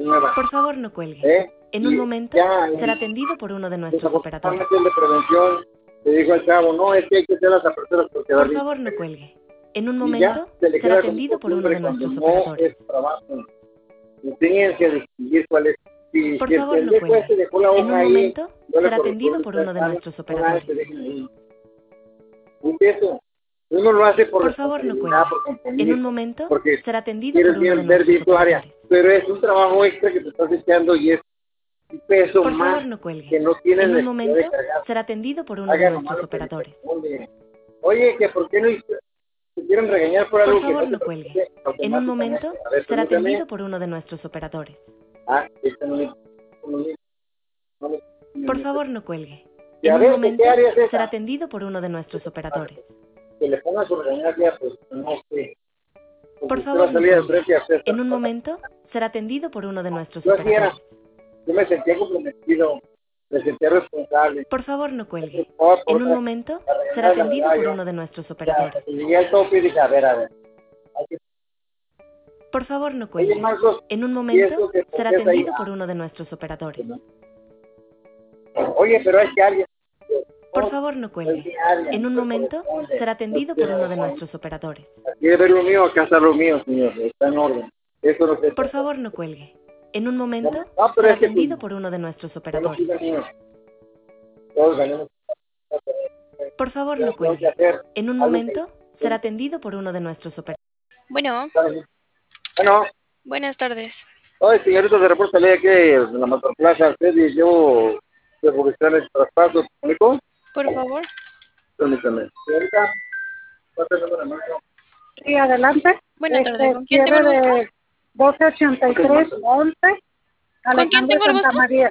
nueva. Por favor, no cuelgue. En un Y momento ya, será atendido por uno de nuestros operadores. desafortunadamente el de prevención le dijo al chavo, no, es que hay que hacer las aperturas porque da Por risa. favor, no cuelgue. En un Y momento ya, se le será queda como atendido por uno costumbre de cuando nuestros no operadores. es trabajo. Tienes que distinguir cuál es. Si Por el favor, no pendejo ese cuelgue. dejó la En hoja un ahí, momento no le será atendido corresponde por estar uno de sano, nuestros una vez operadores. te dejen ahí. Eso. Uno lo hace por Por favor, no responsabilidad, cuelgue. por En un compromiso, momento porque será atendido quieres por uno de bien ver nuestros bien tu área, operadores. pero es un trabajo extra que te estás echando y es un peso Por más favor, no cuelgue. que no tienes En un necesidad de momento cargar. será atendido por uno de Haga nomás nuestros lo que le operadores. corresponde. Oye, que por qué no hizo, te quieren regañar por Por algo que favor, no te no cuelgue. permite En un automáticamente. momento A ver, será permítame. atendido por uno de nuestros operadores. Este Por favor, no cuelgue. y a En un ver, ¿de qué momento área es será esa? atendido por uno de nuestros operadores. Que le ponga su regañaria, pues no sé. Porque Por usted va favor, a no salir de cuelgue. frente a hacer En estas un cosas. momento será atendido por uno de nuestros Yo así era. operadores. Yo me sentía comprometido, me sentía responsable. Por favor, no cuelgue. Por En un otra, momento la será regañada la atendido verdad, por yo, uno de nuestros ya, operadores. llegué al tope y dije, a ver, hay que. Por favor, no Oye, cuelgue. Marcos, En un y momento eso que será pones ahí, atendido por uno de nuestros operadores. oye, pero es que alguien, Por favor, no cuelgue. En un momento será atendido por uno de nuestros operadores. quiere ver lo mío, acá está lo mío, señor, está en orden. Eso no se Por trata. favor, no cuelgue. En un momento No, pero será es que atendido por uno de nuestros yo no operadores. soy mío. Todos ganamos. Por favor, Yo no tengo que cuelgue. hacer En un algo que. momento será atendido por uno de nuestros operadores. Bueno, Bueno, buenas tardes. oye, señorita, se reporta ley aquí en la Masterplaza, usted y yo de publicar el traspaso público. Por favor. Permítame. Señorita, ¿cuánto es el número de mano? Sí, adelante. Buenas tardes. ¿Con quién tengo Cierre el gusto? de 1283-11, ¿Con quién Alejandro tengo el Santa gusto? María.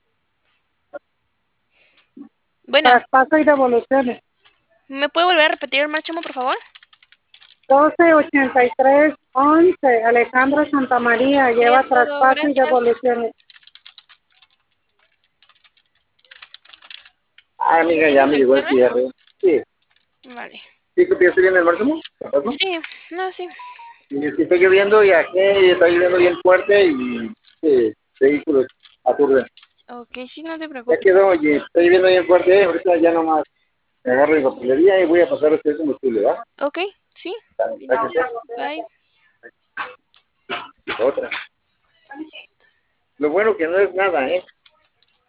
Bueno, Traspaso y devoluciones. ¿me puede volver a repetir el marchamo, por favor? 1283-11, Alejandro Santa María. Lleva Es todo, traspaso y gracias. devoluciones. Ah, amiga, ya me llegó el cierre. Sí. Vale. ¿Sí que piensa bien el máximo? Sí, no, sí. Y es que está lloviendo y aquí está lloviendo bien fuerte y vehículos aturden. Ok, sí, no te Ya preocupes. quedó, oye, está lloviendo bien fuerte, ahorita ya nomás me agarro mi papelería y voy a pasar este combustible, ¿va? Ok, sí. Gracias. Bye. Otra. Lo bueno que no es nada, ¿eh?